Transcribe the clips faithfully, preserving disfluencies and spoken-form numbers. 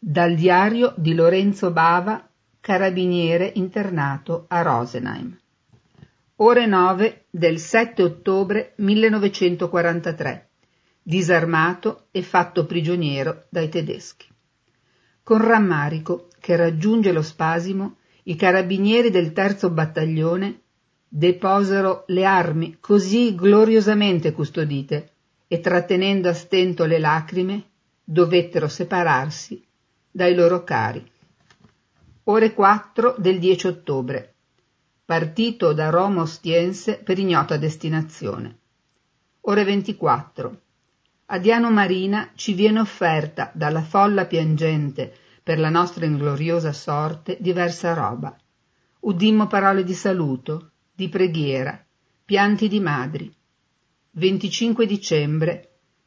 Dal diario di Lorenzo Bava, carabiniere internato a Rosenheim. Ore nove del sette ottobre millenovecentoquarantatré. Disarmato e fatto prigioniero dai tedeschi. Con rammarico che raggiunge lo spasimo, i carabinieri del terzo battaglione deposero le armi così gloriosamente custodite e, trattenendo a stento le lacrime, dovettero separarsi dai loro cari. Ore quattro del dieci ottobre. Partito da Roma Ostiense per ignota destinazione. Ore ventiquattro. A Diano Marina ci viene offerta dalla folla piangente per la nostra ingloriosa sorte diversa roba. Udimmo parole di saluto, di preghiera, pianti di madri. venticinque dicembre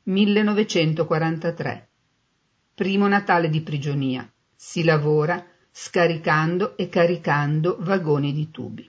millenovecentoquarantatré. Primo Natale di prigionia. Si lavora scaricando e caricando vagoni di tubi.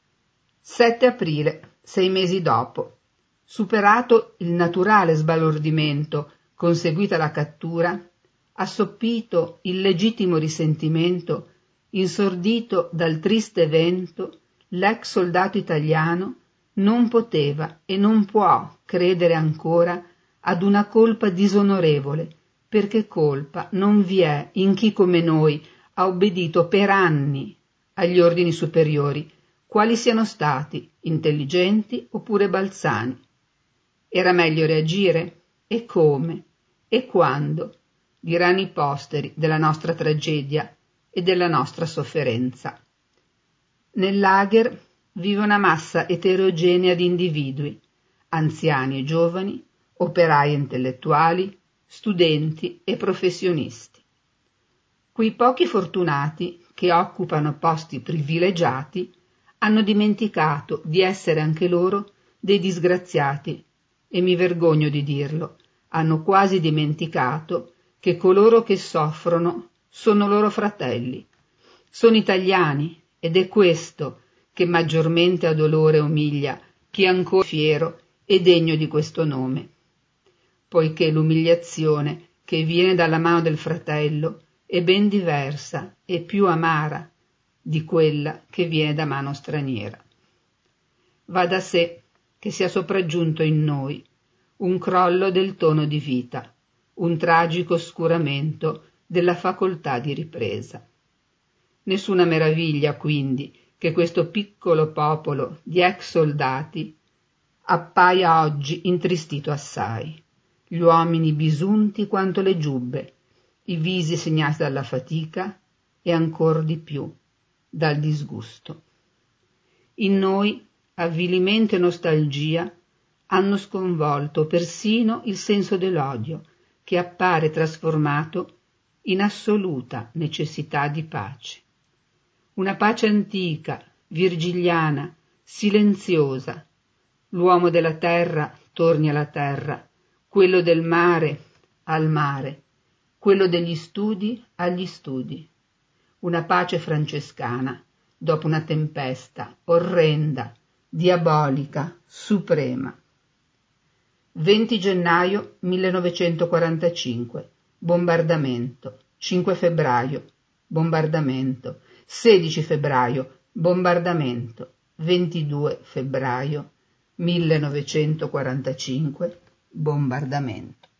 sette aprile, sei mesi dopo. Superato il naturale sbalordimento, conseguita la cattura, assoppito il legittimo risentimento, insordito dal triste evento, l'ex soldato italiano non poteva e non può credere ancora ad una colpa disonorevole, perché colpa non vi è in chi come noi ha obbedito per anni agli ordini superiori, quali siano stati, intelligenti oppure balzani. Era meglio reagire? E come? E quando? Diranno i posteri della nostra tragedia e della nostra sofferenza. Nel lager vive una massa eterogenea di individui, anziani e giovani, operai e intellettuali, studenti e professionisti. Quei pochi fortunati che occupano posti privilegiati hanno dimenticato di essere anche loro dei disgraziati e mi vergogno di dirlo, hanno quasi dimenticato che coloro che soffrono sono loro fratelli, sono italiani ed è questo che maggiormente a dolore umiglia chi è ancora fiero e degno di questo nome, poiché l'umiliazione che viene dalla mano del fratello è ben diversa e più amara di quella che viene da mano straniera. Va da sé che sia sopraggiunto in noi un crollo del tono di vita, un tragico oscuramento della facoltà di ripresa. Nessuna meraviglia, quindi, che questo piccolo popolo di ex soldati appaia oggi intristito assai, gli uomini bisunti quanto le giubbe, i visi segnati dalla fatica e ancor di più dal disgusto. In noi avvilimento e nostalgia hanno sconvolto persino il senso dell'odio, che appare trasformato in assoluta necessità di pace. Una pace antica, virgiliana, silenziosa. L'uomo della terra torni alla terra, quello del mare al mare, quello degli studi agli studi. Una pace francescana, dopo una tempesta orrenda, diabolica, suprema. venti gennaio millenovecentoquarantacinque. Bombardamento. cinque febbraio. Bombardamento. sedici febbraio. Bombardamento. ventidue febbraio millenovecentoquarantacinque. Bombardamento.